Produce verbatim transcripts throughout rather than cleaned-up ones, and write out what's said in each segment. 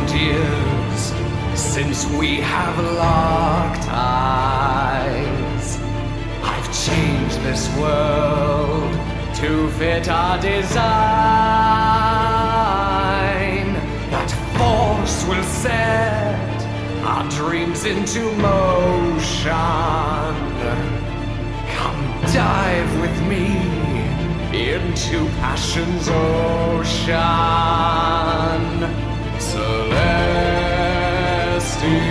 thousand years since we have locked eyes. I've changed this world to fit our design. That force will set our dreams into motion. Come dive with me into passion's ocean. Celestia.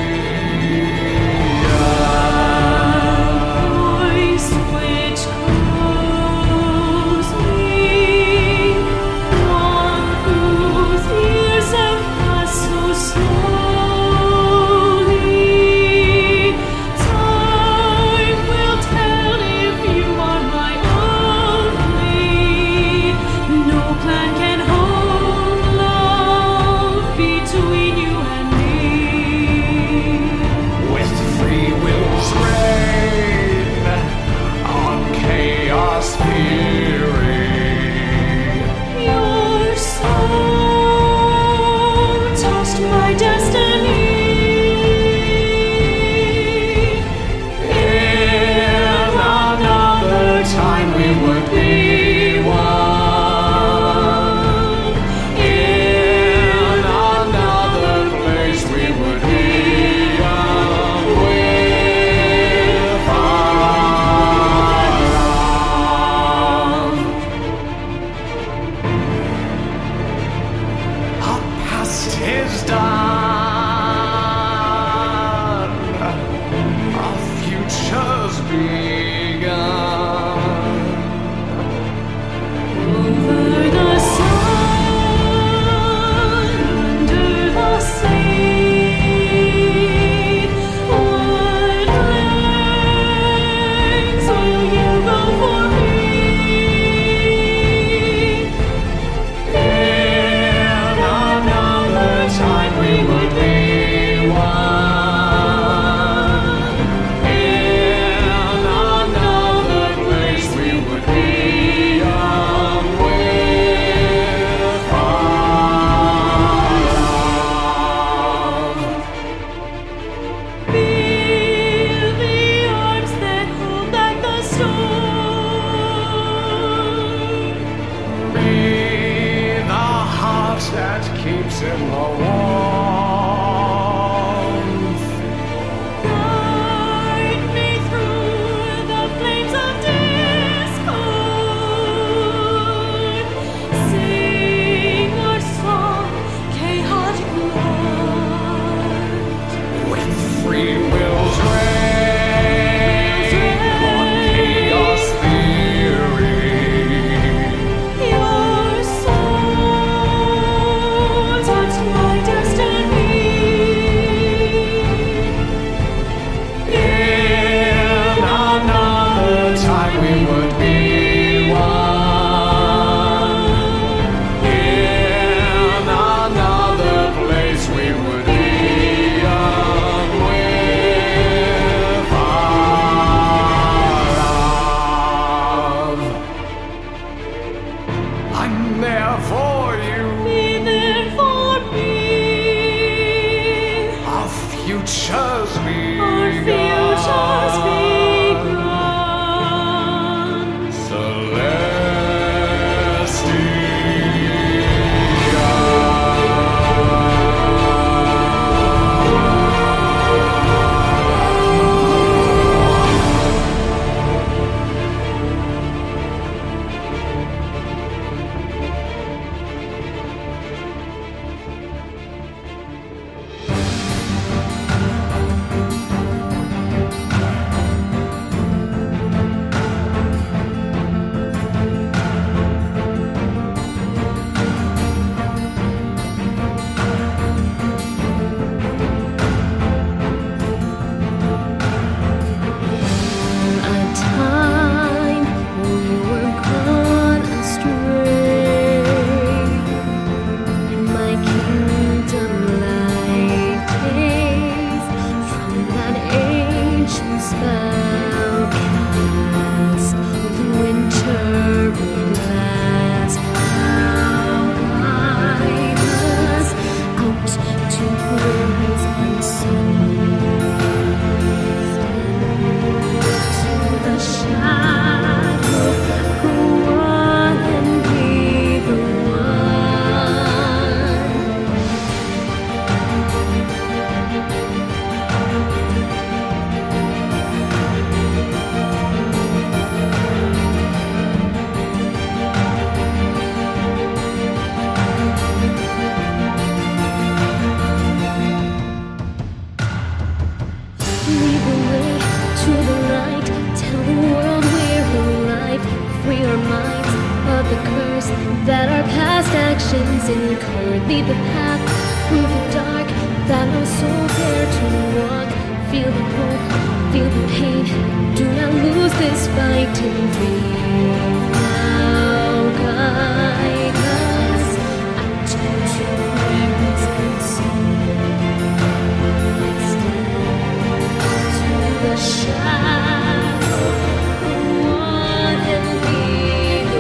Is done. Our future's begun. Over the sun, under the sea, what lengths will you go for me? Time we would be one. In another place we would be young with our love. Be the arms that hold back the storm. Be the heart that keeps in the warmth. Guide me through the flames of discord. Sing our song, chaotic Lord. With free wills reign on chaos theory. Your soul touched my destiny. heard, lead the path through the dark that no soul dare to walk. Feel the hope, feel the pain. Do not lose this fighting faith. Now guide us out to dreams unseen. Step to the shadow, the one and be the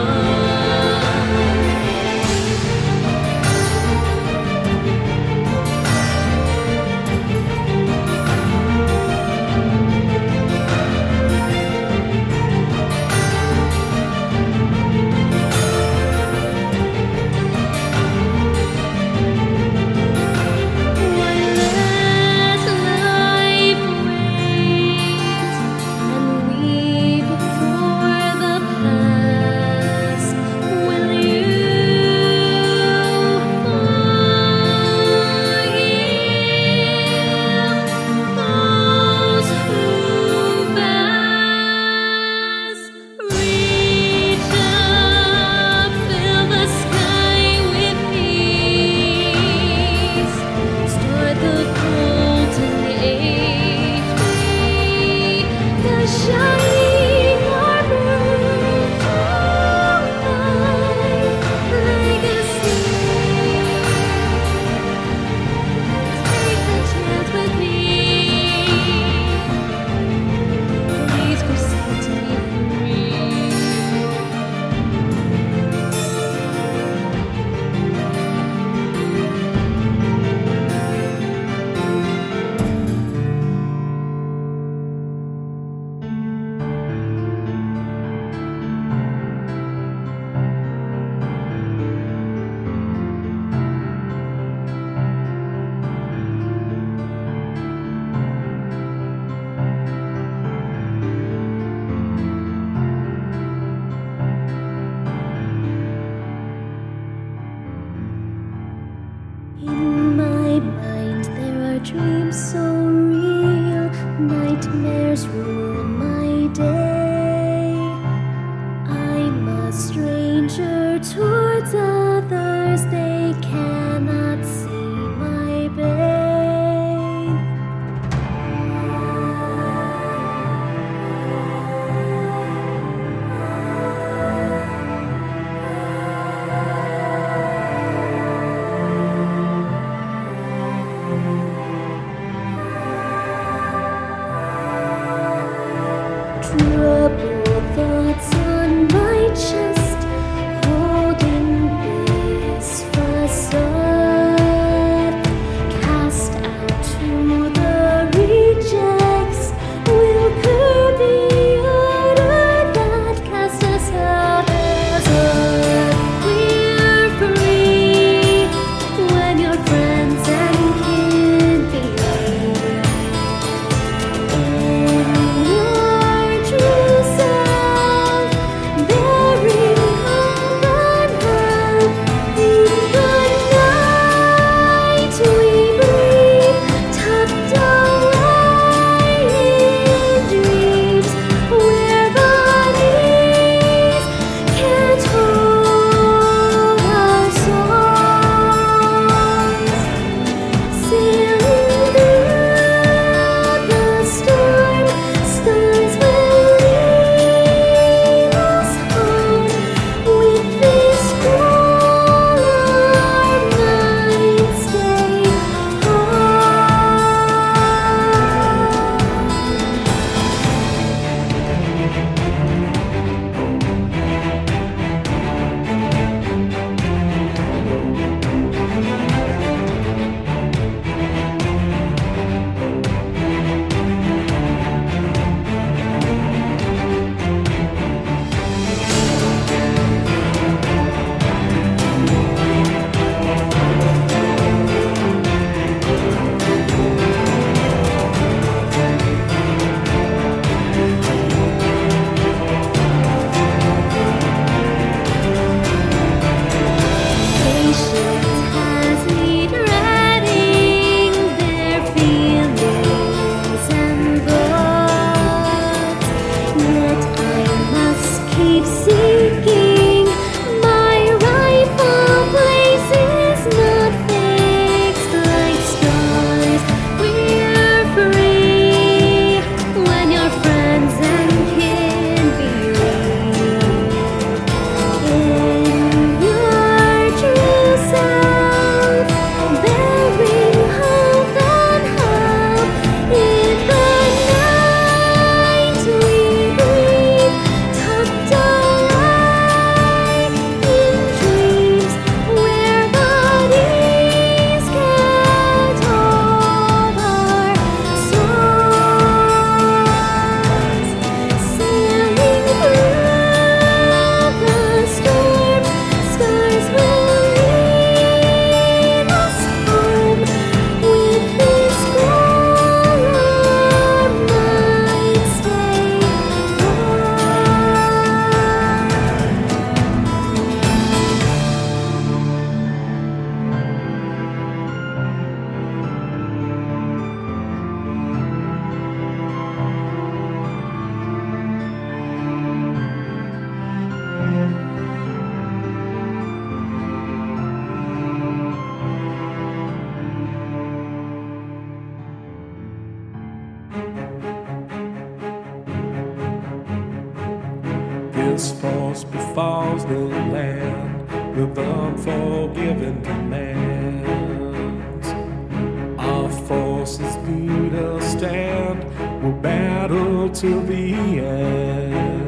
In my mind there are dreams so real, nightmares rule my day. I'm a stranger towards others, they cannot see my pain. This force befalls the land with unforgiving demands. Our forces beat a stand, we'll battle till the end.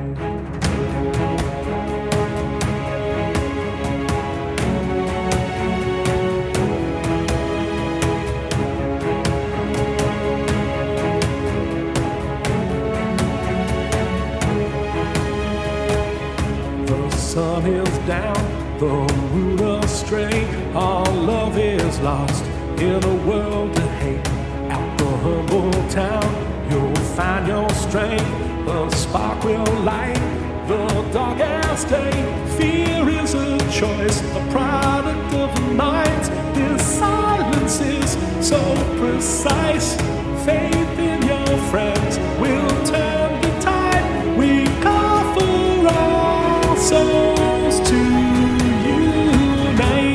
The sun is down, the moon astray. Our love is lost in a world to hate. At the humble town, you'll find your strength. The spark will light the darkest day. Fear is a choice, a product of the minds. This silence is so precise. Faith in your friends will turn the tide. We call for all souls to unite.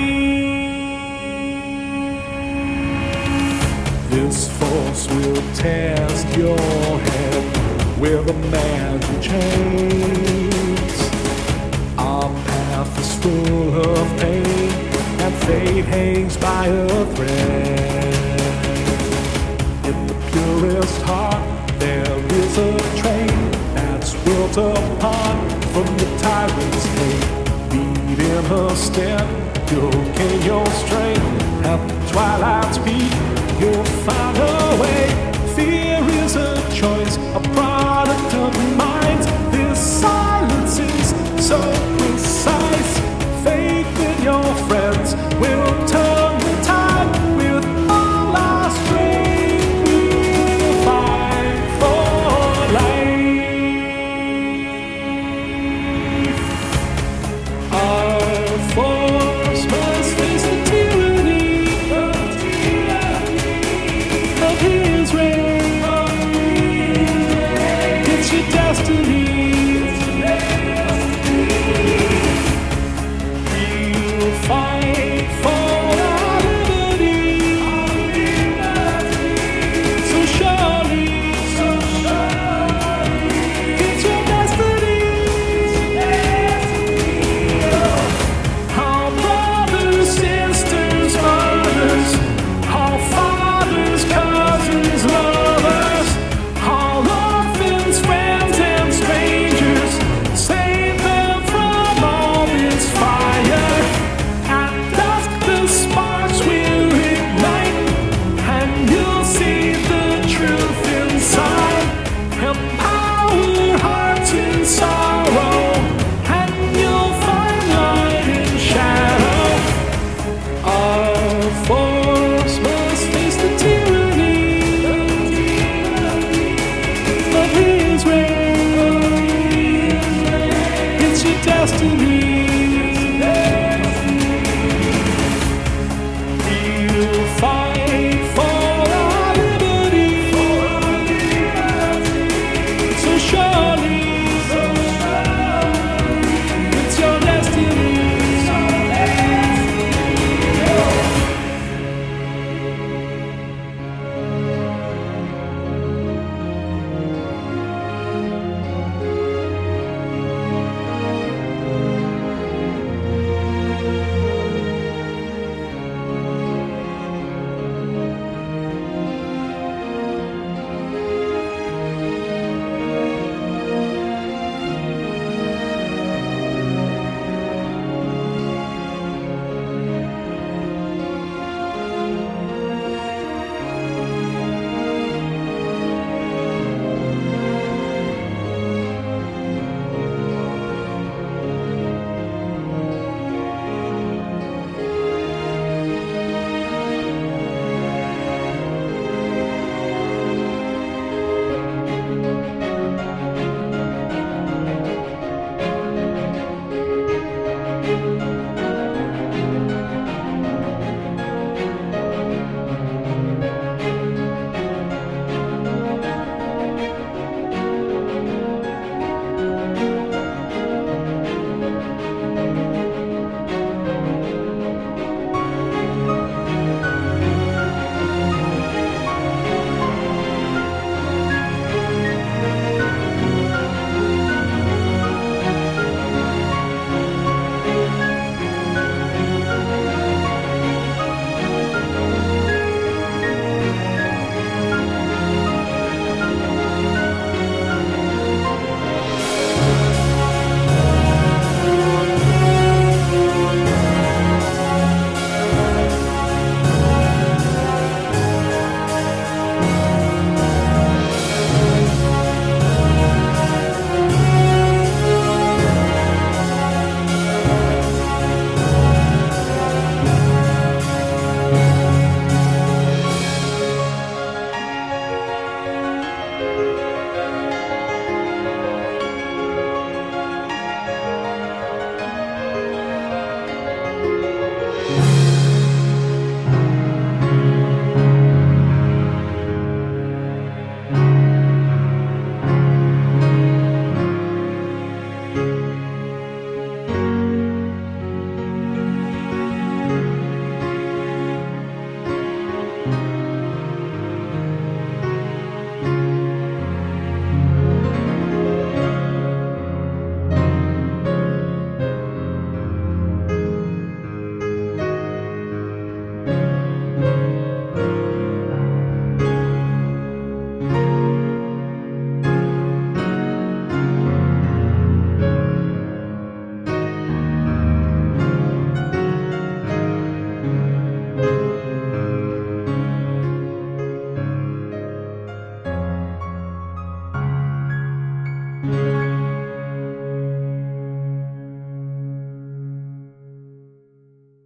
This force will test your head with a magic chains. Our path is full of pain, and fate hangs by a thread. In the purest heart, there is a train that's built upon from the tyrant's hate. Beat in her step, you'll gain your strength. At the twilight's peak, you'll find a way. Fear is a choice, a product of minds. This silence is so